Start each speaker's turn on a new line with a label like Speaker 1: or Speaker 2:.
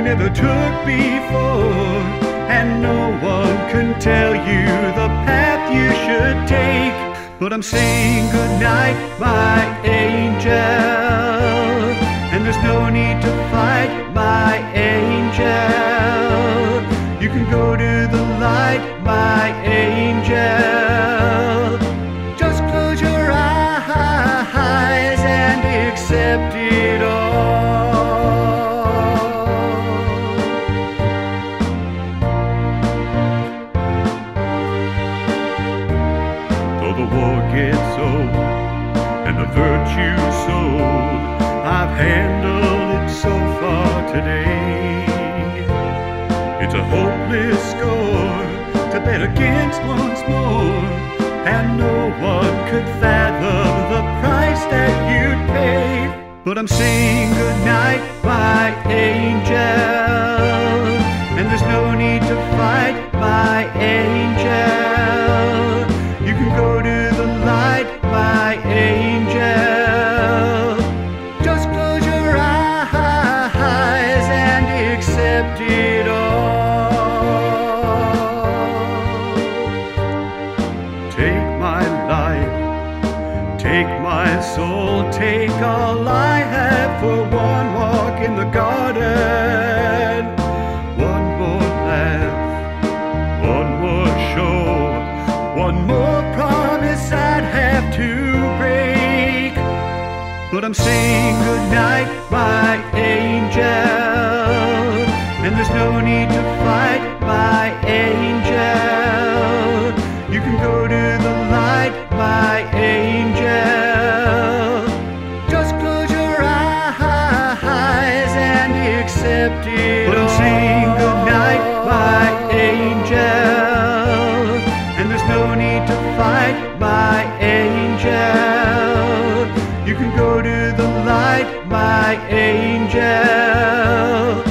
Speaker 1: never took before, and no one can tell you the path you should take. But I'm saying goodnight, my angel, and there's no need to fight, my angel. You can go to the light, my angel. Just close your eyes and accept it all. Though the war gets old and the virtue sold, I've handled it so far today. It's a hopeless score to bet against once more, and no one could fathom the price that you'd pay. But I'm saying goodnight, my angel, and there's no need to fight, my angel. You can go to the light, my angel. Just close your eyes and accept it all. Take my life, take my soul, take all I have for one walk in the garden, one more laugh, one more show, one more promise I'd have to break. But I'm saying goodnight, my angel, and there's no need to fight, my angel. You can go to the light, my angel. Just close your eyes and accept it. But I'm saying goodnight, my angel, and there's no need to fight, my angel. You can go to the light, my angel.